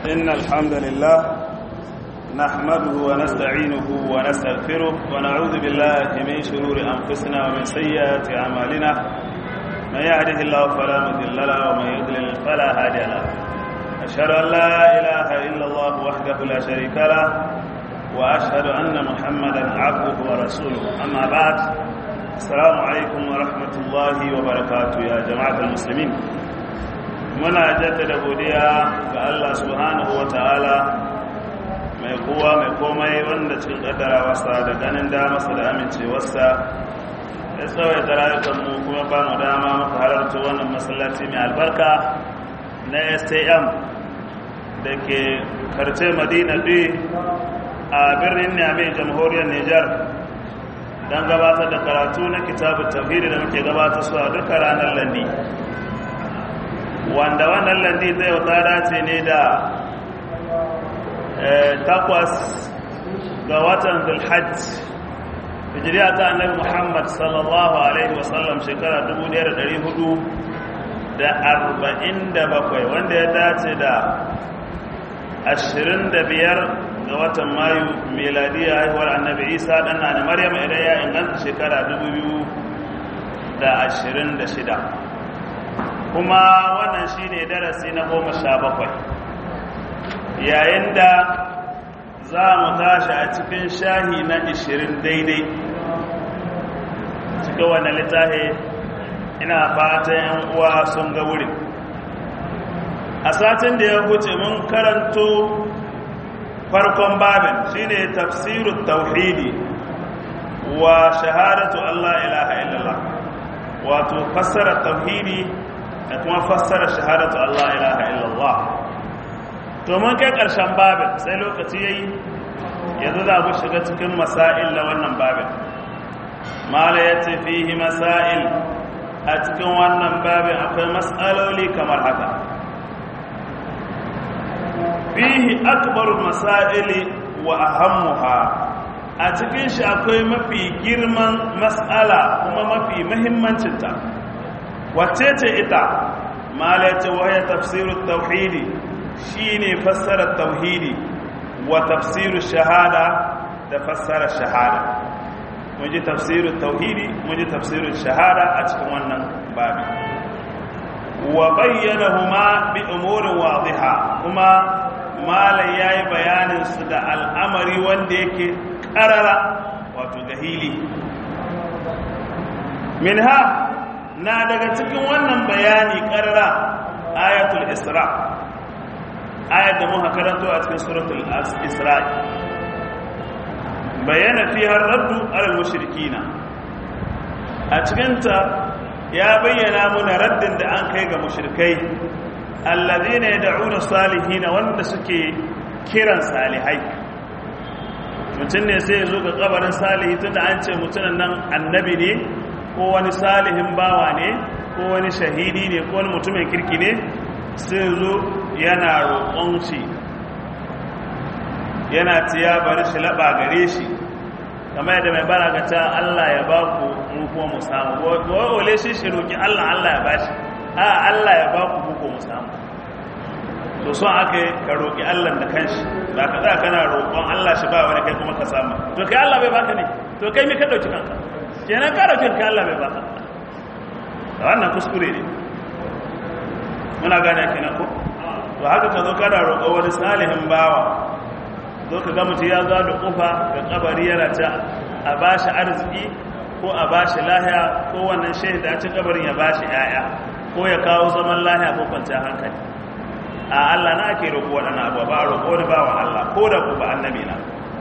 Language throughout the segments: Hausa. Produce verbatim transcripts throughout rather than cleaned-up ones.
إن الحمد لله نحمده ونستعينه ونستغفره ونعوذ بالله من شرور أنفسنا ومن سيئات أعمالنا من يهده الله فلا مضل له ومن يضلل فلا هادي له أشهد أن لا إله إلا الله وحده لا شريك له وأشهد أن محمدا عبده ورسوله أما بعد السلام عليكم ورحمة الله وبركاته يا جماعة المسلمين muna jaddada godiya ga Allah subhanahu wataala mai kowa mai komai wanda cikin kaddarawarsa da ganin damarsa da amincewarsa ya tsawaita rayukanmu kuma ba mu dama muka halarta wannan masallaci mai albarka na S T M da ke karce Madina B a birnin Niamey jamhuriyar Nijar don gabatar da karatu na kitabun tauhidi da muke gabatar su a duka ranar landi wanda wannan landi zai wata dace ne da takwas ga watan zulhajj hijiriya ta annabi Muhammad sallallahu alaihi wasallam shekara dubu ɗaya da ɗari hudu da arba'in da bakwai wanda ya dace da ashirin da biyar ga watan mayu miladiya haihuwar annabi isa ɗan na maryam idan ya inganta shekara dubu biyu da ashirin da shida kuma wannan shi ne darasi na goma sha bakwai yayin da za mu tashi a cikin shahi na ishirin daidai cikin wannan littafi ina fatan yan uwa sun ga wurin a satin da ya wuce mun karanto farkon babin shine tafsirut tauhidi wa shahadatu Allah ilaha illallah wato fassara tauhidi da kuma fassara shahadatu Allah ilaha illallah to mun kai karshen babin sai lokaci yayi yanzu za mu shiga cikin masail na wannan babin mala yace fihi masail a cikin wannan babin akwai mas'aloli kamar haka fihi akbarul masaili wa ahammuha a cikin shi akwai mafi girman mas'ala kuma mafi muhimmancinta wacce ce ita malaita waya tafsirut tauhidi shine fassarar tauhidi wa tafsirus shahada da fassarar shahada muje tafsirut tauhidi muje tafsirus shahada a cikin wannan babi wa bayyanahuma bi umurin wadiha kuma malai yayi bayanin su da al'amari wanda yake karara wato gahili minha na daga cikin wannan bayani karra ayatul isra ayat da muka karanto a cikin suratul isra bayana fiha raddu alal mushrikina a cikin ta ya bayyana muna raddin da an kai ga mushrikai alladhina yad'una salihin wanda suke kiran salihai mutun ne sai ya zo ga kabarin salihi tunda an ce mutunan nan annabi ne ko wani salihin bawa ne ko wani shahidi ne ko wani mutumin kirki ne sai zo yana roƙon shi yana tiya bari shi laɓa gare shi kamar yadda mai baragata Allah ya ba ku mu kuma mu samu wale shi shi roƙi Allah Allah ya ba shi a Allah ya ba ku mu kuma mu samu to son aka yi ka roƙi Allah da kanshi ba ka za kana roƙon Allah shi ba wani kai kuma ka samu to kai Allah bai baka ne to kai mi ka ɗauki kanka kenan karafin ka Allah bai baka wannan kuskure ne muna gane kenan ko to haka ka zo kana roƙo wani salihin bawa zo ka ga mutum ya zo da kufa ga kabari yana ta a bashi arziki ko a bashi lahiya ko wannan shehi da ci kabarin ya bashi yaya ko ya kawo zaman lahiya ko kwanciyar hankali a Allah na ake roƙo waɗannan abuwa ba a roƙo wani bawan Allah ko da ku ba annabi na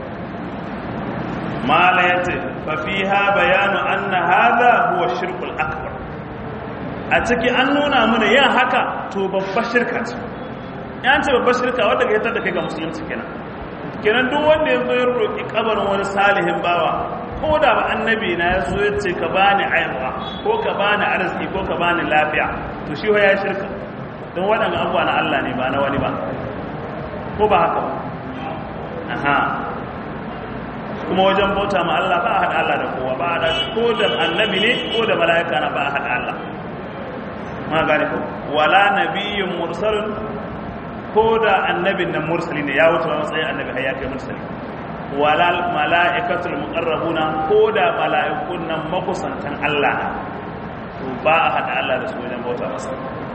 mala yace fa fiha bayanu anna hadha huwa shirkul akbar a ciki an nuna mana yin haka to babbar shirka ce yan ce babbar shirka wanda ga da kai ga musulunci kenan kenan duk wanda ya zo ya roki kabarin wani salihin bawa ko da ba annabi na ya zo ya ce ka bani aiwa ko ka bani arziki ko ka bani lafiya to shi ya shirka don waɗannan abuwa na Allah ne ba na wani ba ko ba haka ba aha kuma wajen bauta ma Allah ba a haɗa Allah da kowa ba a haɗa ko da annabi ne ko da mala'ika na ba a haɗa Allah ma gane ko wala nabiyyun mursalun ko da annabin nan mursali ne ya wuce matsayin annabi har ya kai mursali wala mala'ikatul muqarrabuna ko da mala'ikun nan makusantan Allah na to ba a hada Allah da su wajen bauta masa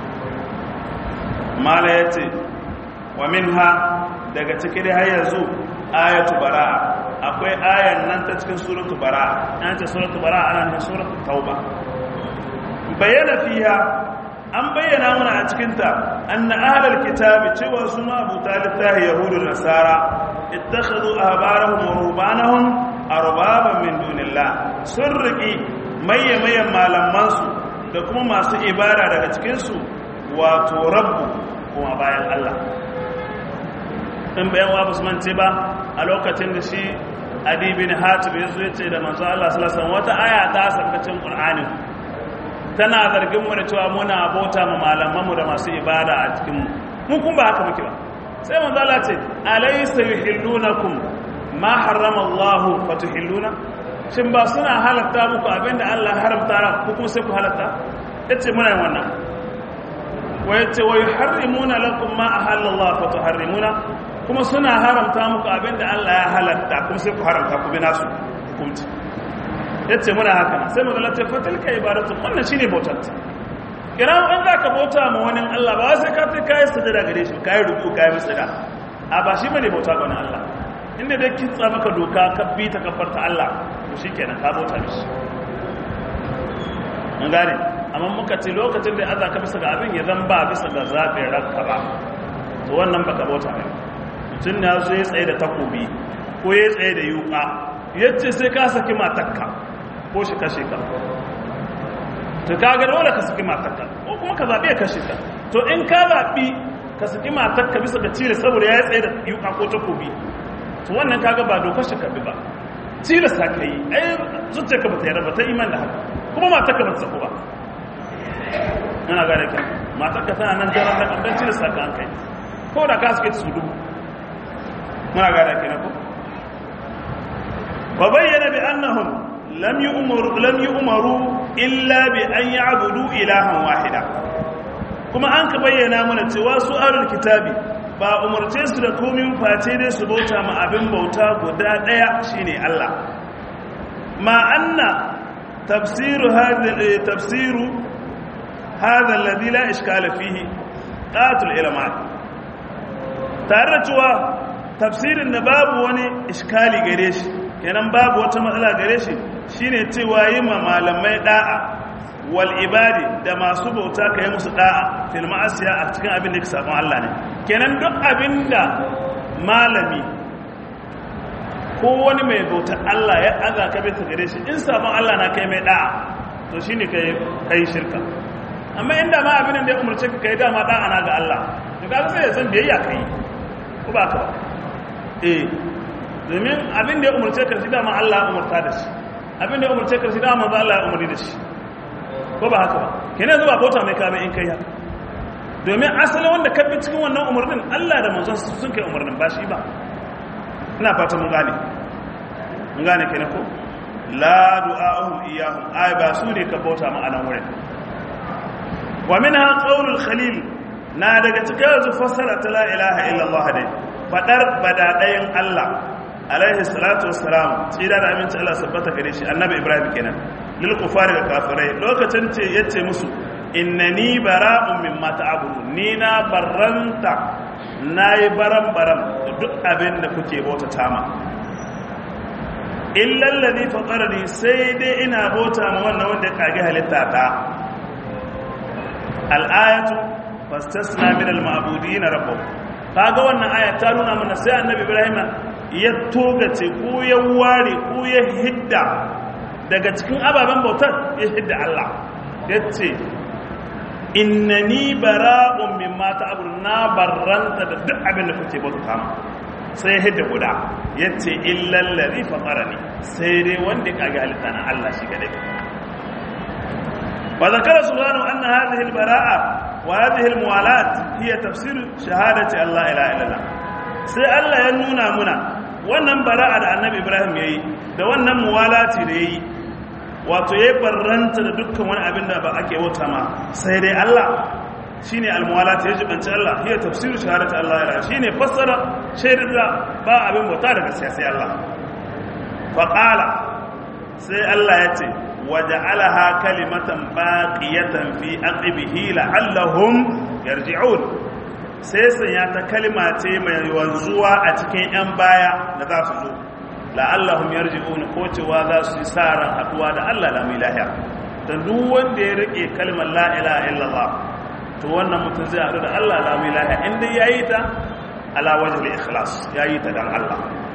mala yace wa minha daga cikin har yanzu ayatu bara'a akwai ayan nan ta cikin suratu bara'a an ce suratu bara'a ana nufin suratu tauba bayyana fiha an bayyana mana a cikin ta anna ahlul kitabi cewa su ma abu talib ta yahudu nasara ittakhadhu ahbarahum wa rubanahum arbaban min dunillah sun riki mayyamayan malaman su da kuma masu ibada daga cikin su wato rabbu kuma bayan Allah in bayan wa Usman ce ba a lokacin da shi Adi bin Hatib ya zo yace da manzo Allah sallallahu alaihi wasallam wata aya ta sarkacin Qur'ani tana zargin mu da cewa muna bauta ma malaman mu da masu ibada a cikin mu mun kun ba haka muke ba sai manzo Allah ce alaysa yuhillunakum ma harrama Allah fatuhilluna shin ba suna halatta muku abinda Allah haramta ku kuma sai ku halatta yace muna yin wannan wa yace wa yuharrimuna lakum ma ahalla Allah fatuharrimuna kuma suna haramta muku abinda Allah ya halatta kuma sai ku haramta ku bi nasu hukunci yace muna haka sai mu zalata fatilka ibadatu wannan shine bautar kiran an zaka bauta ma wani Allah ba sai ka kai kai sujada gare shi kai ruku kai musada a ba shi bane bauta ga wani Allah inda dai kin tsa maka doka ka bi ta kafarta Allah to shikenan ka bauta mishi mun gane amma muka ce lokacin da azaka bisa ga abin ya zan ba bisa ga zafin ranka ba to wannan baka bauta mai mutum ne zo ya tsaye da takobi ko ya tsaye da yuka yace sai ka saki matakka ko shi kashe ka to kaga dole ka saki matakka ko kuma ka zabi ya kashe ka to in ka zabi ka saki matakka bisa ga cire saboda ya tsaye da yuka ko takobi to wannan kaga ba dokar shi ka bi ba cire sa kai ai zuciyarka ba ta yarda ba ta iman da haka kuma matakka ba ta sako ba ina ga rake matakka tana nan jaran da kan cire sa ka an kai ko da ka sake su dubu muna ga rake na ko wa bayyana bi annahum lam yu'maru lam yu'maru illa bi an ya'budu ilahan wahida kuma an ka bayyana mana cewa su ahlul kitabi ba umarce su da komai face dai su bauta ma abin bauta guda daya shine Allah ma anna tafsiru hadha tafsiru hadha alladhi la ishkala fihi qatul ilma tare cewa tafsirin da babu wani iskali gare shi kenan babu wata matsala gare shi shine cewa yi ma malamai da'a wal ibadi da masu bauta kai musu da'a fil ma'asiya a cikin abin da ke sabon Allah ne kenan duk abinda malami ko wani mai bauta Allah ya aza ka bisa gare shi in sabon Allah na kai mai da'a to shine kai kai shirka amma inda ma abin da ya umurce ka kai dama da'a na ga Allah to kaga sai ya san biyayya kai ko ba ka ba eh domin abin da ya umarce ka shi dama Allah ya umarta da shi abin da ya umarce ka shi dama Allah ya umarni da shi ko ba haka ba kenan zuwa bauta mai kame in kai haka domin asalin wanda ka bi cikin wannan umarnin Allah da manzon sun kai umarnin ba shi ba ina fata mun gane mun gane kenan ko la du'a'uhum iyyahum ay ba su ne ka bauta ma anan wurin wa minha qawlul khalil na daga cikin su fassara ta la ilaha illallah dai fadar badadayin Allah alaihi salatu wassalam tsira da aminci Allah sabbata gare shi annabi Ibrahim kenan lil kufari da kafirai lokacin ce yace musu innani bara'un mimma ta'budun ni na barranta nayi baran baran duk abin da kuke bauta tama illa alladhi fatarani sai dai ina bauta ma wannan wanda ya kage halitta ta al-ayatu fastasna min al-ma'budin rabbuh kaga wannan aya ta nuna mana sai annabi Ibrahim ya togace ko ya ware ko ya hidda daga cikin ababen bautar ya hidda Allah yace innani bara'un mimma ta'budun na barranta da duk abin da kuke bauta ma sai ya hidda guda yace illal ladhi fatarani sai dai wanda kage halitta na Allah shi kadai wa zakara subhanahu anna hadhihi al-bara'a wa hadhihi al-muwalat hiya tafsir shahadati Allah ila illallah sai Allah ya nuna muna wannan bara'a da annabi Ibrahim yayi da wannan muwalati da yayi wato yayi barranta da dukkan wani abin da ba ake wata ma sai dai Allah shine almuwalat ya jibanci Allah hiya tafsiru shahadati Allah ila shine fassara shaidar ba abin bauta da gaskiya sai Allah fa qala sai Allah yace waja'alaha kalimatan baqiyatan fi aqibihi la'allahum yarji'un sai sanya ta kalma ce mai wanzuwa a cikin yan baya da za su zo la'allahum yarji'un ko cewa za su yi saran haduwa da Allah la ilaha dan duk wanda ya rike kalmar la ilaha illallah to wannan mutum zai haɗu da Allah la ilaha inda yayi ta ala wajhi ikhlas yayi ta dan Allah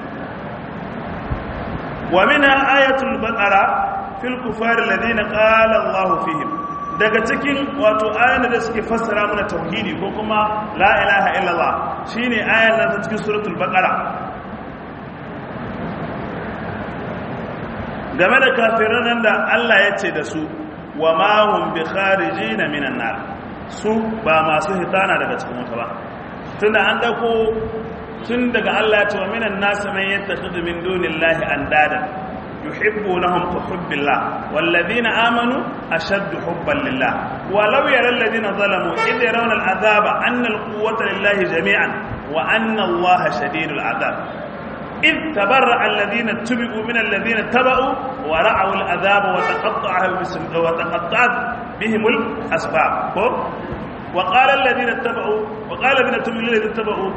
wa minha ayatul baqara fil kufar alladhina qala Allah fihim daga cikin wato ayan da suke fassara mana tauhidi ko kuma la ilaha illallah shine ayan nan ta cikin suratul baqara game da kafiran da Allah ya ce da su wa ma hum bi kharijin minan nar su ba masu hitana daga cikin wuta ba tunda an dauko tun daga Allah ya ce wa minan nas man yattakhidhu min dunillahi andada yuhibbunahum ka hubbillah walladhina amanu ashaddu hubban lillah walau yara alladhina zalamu idh yarawna al'adhaba anna alquwwata lillahi jami'an wa anna allaha shadidul adhab إذ تبرأ الذين اتبعوا من الذين اتبعوا ورعوا العذاب وتقطعت بهم الأسباب وقال الذين اتبعوا وقال الذين اتبعوا الذين اتبعوا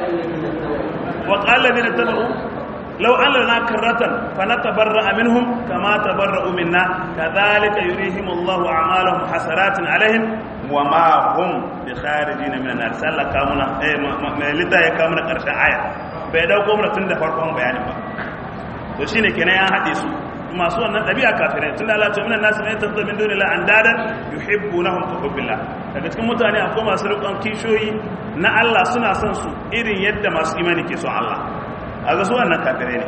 وقال الذين اتبعوا لو أن لنا كرة فنتبرأ منهم كما تبرأوا منا كذلك يريهم الله أعمالهم حسرات عليهم وما هم بخارجين من النار سألة كامنا لذا يكامنا قرشا آية bai dauko mana tun da farkon bayanin ba to shine kenan ya hade su masu wannan dabi'a kafirai tunda Allah ta minan nasu ne tazza min dunillahi andadan yuhibbunahum ka hubbillah daga cikin mutane akwai masu rikon kishoyi na Allah suna son su irin yadda masu imani ke son Allah kaga su wannan kafirai ne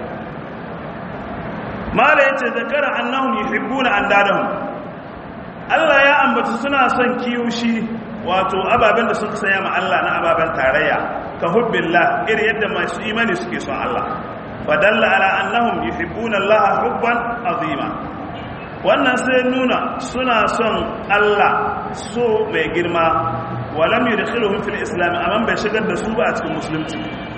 mala yace zakara annahum yuhibbuna andadahum Allah ya ambata suna son kiyoshi wato ababen da suka sanya ma Allah na ababen tarayya ka hubbillah irin yadda masu imani suke son Allah fadalla ala annahum yuhibbuna Allah hubban azima wannan sai nuna suna son Allah so mai girma walam yudkhiluhum fil islam amma bai shigar da su ba a cikin musulunci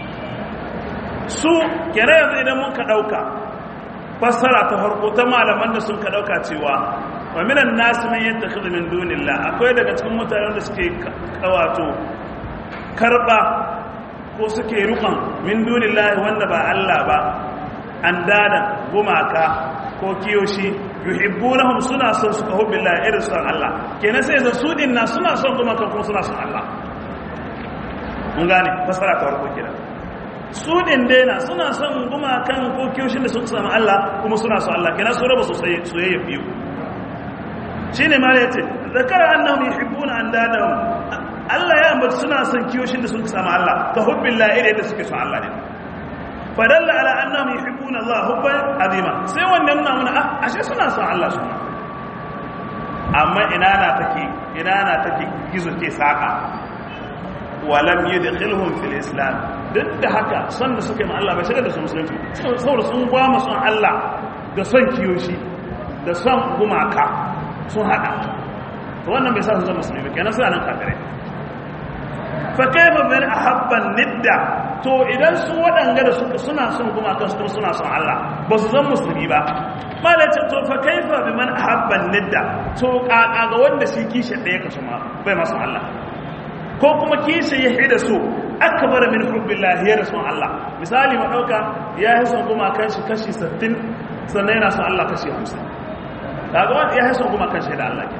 su kire yanzu idan mun ka dauka fassara ta farko ta malaman da sun ka dauka cewa wa minan nas man yattakhidhu min dunillah akwai daga cikin mutanen da suke kawato karba ko suke rukun min dunillahi wanda ba Allah ba andada gumaka ko kiyoshi yuhibbunahum suna son su ka hubbillah irin son Allah kenan sai da su din na suna son gumaka kuma suna son Allah mun gane fassara ta farko kenan su din dai na suna son gumakan ko kiyoshin da suka samu Allah kuma suna son Allah kenan su raba sosai soyayya biyu shine ma yace zakara annahum yuhibbuna andadahum Allah ya ambata suna son kiyoshin da suka samu Allah ka hubbillah irin da suke son Allah ne fadalla ala annahum yuhibbuna Allah hubban azima sai wannan nuna mana ah ashe suna son Allah su amma ina na take ina na take gizo ke saka walam yadkhilhum fil islam duk da haka son da suke ma Allah bai shiga da su musulunci saboda sun gwama son Allah da son kiyoshi da son gumaka sun hada to wannan bai sa su zama musulmi kenan sai nan kafirai fa kayfa man ahabba nidda to idan su wadanga da suka suna son gumakan su suna son Allah ba su zama musulmi ba malace to fa kayfa biman ahabba nidda to kaka ga wanda shi kishi daya kasu ma bai masu Allah ko kuma kishi ya hida su akbar min hubbillah ya rasul Allah misali ma dauka ya yi son gumakan shi kashi sittin sannan yana son Allah kashi hamsin kaga wanda ya yi son gumakan shi da Allah ke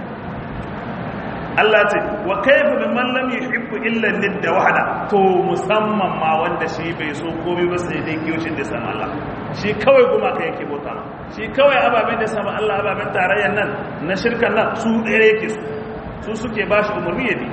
Allah ce wa kayfa biman lam yuhibbu illa nidda wahda to musamman ma wanda shi bai so komai ba sai dai kiyoshin da sama Allah shi kawai kuma kai yake bota shi kawai ababen da sama Allah ababen tarayyan nan na shirkan nan su dare yake su su suke bashi umurni yabi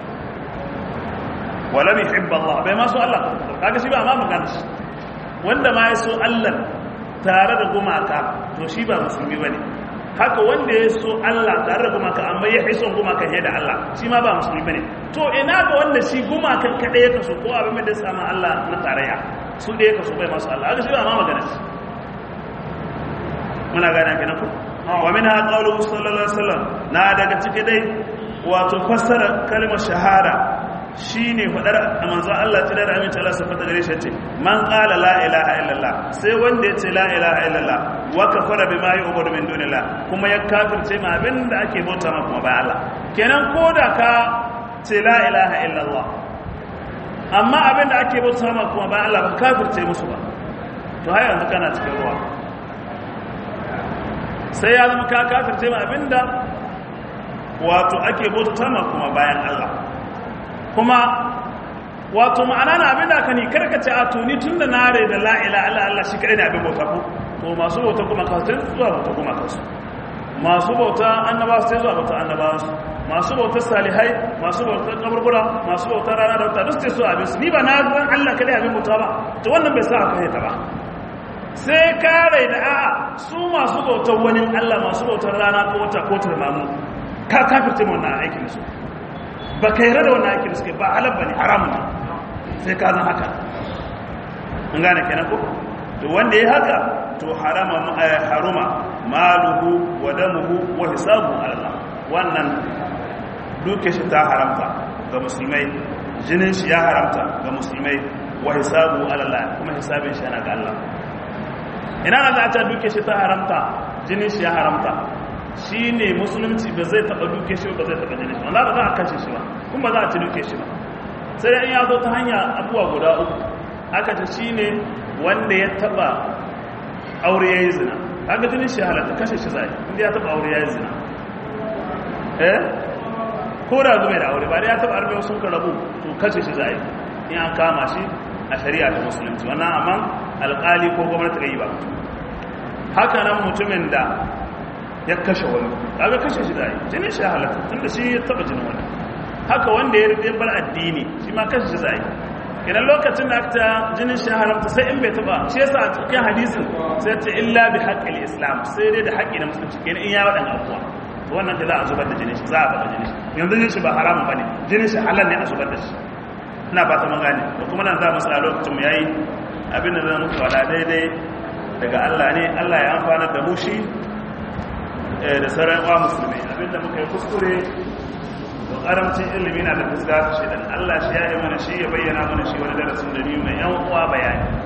wala yuhibbu Allah bai ma so Allah kaga shi ba ma magana shi wanda ma ya so Allah tare da gumaka to shi ba musulmi bane haka wanda ya so Allah tare da gumaka amma ya fi son gumaka fiye da Allah shi ma ba musulmi bane to ina ga wanda shi gumakan kada ya kaso ko abin da sama Allah na tarayya su da ya kaso bai masu Allah haka shi ba ma magana shi muna gane kenan ko wa minha qawluhu sallallahu alaihi wasallam na daga cike dai wato fassara kalmar shahada shine fadar manzo Allah ta da aminci Allah subhanahu wa ta'ala gare shi man qala la ilaha illallah sai wanda ya ce la ilaha illallah wa kafara bima yu'budu min dunillah kuma ya kafirce ma abinda ake bauta ma kuma bayan Allah kenan koda ka ce la ilaha illallah amma abinda ake bauta ma kuma bayan Allah ba kafirce musu ba to har yanzu kana cikin ruwa sai ya zama ka kafirce ma abinda wato ake bauta ma kuma bayan Allah kuma wato ma'ana na abinda aka ni karkace a tuni tunda na rai da la ilaha illa Allah shi kadai ne abin bauta ko to masu bauta kuma kasu zuwa bauta kuma kasu masu bauta annabawa sai zuwa bauta annabawa su masu bautar salihai masu bautar kaburbura masu bautar rana da wata duk sai su abin su ni ba na zan Allah kadai abin bauta ba to wannan bai sa aka yi ta ba sai kare da a'a su masu bautar wani Allah masu bautar rana ko wata ko turmamu ka kafirce mu wannan aikin su ba kai rada wannan aikin suke ba halal bane haram ne sai ka zan haka an gane kenan ko to wanda yayi haka to harama haruma maluhu wa damuhu wa hisabu Allah wannan duke shi ta haramta ga musulmai jinin shi ya haramta ga musulmai wa hisabu Allah kuma hisabin shi yana ga Allah ina ga ta duke shi ta haramta jinin shi ya haramta shine musulunci ba zai taba duke shi ba zai taba jinin shi wanda ba za a kashe shi ba kuma ba za a ci duke shi ba sai dai in ya zo ta hanya abuwa guda uku aka ce shine wanda ya taba aure yayin zina kaga jinin shi halatta kashe shi zai inda ya taba aure yayin zina eh ko da zuwa da aure ba da ya taba arme sun ka rabu to kashe shi zai in an kama shi a shari'a ta musulunci wannan amma alƙali ko gwamnati ga yi ba haka nan mutumin da ya kashe wani kaga kashe shi zai jinin shi halatta tunda shi ya taba jinin wani haka wanda ya rube bar addini shi ma kashe shi zai idan lokacin da aka jinin shi haramta sai in bai taba shi yasa a cikin hadisin sai ta illa bi haqqil islam sai dai da haƙƙi na musulunci kenan in ya wadan abuwa to wannan da za a zubar da jinin shi za a zubar jinin shi yanzu jinin shi ba haramun bane jinin shi halal ne a zubar da shi ina ba ta mun gane to kuma nan za mu sa lokacin mu yayi abin da zan muku wala daidai daga Allah ne Allah ya amfana da mu shi da sauran wa musulmi abin da muka yi kuskure don karamcin ilimi na da fuska shi dan Allah shi ya yi mana shi ya bayyana mana shi wani darasin da ni mai yan uwa bayani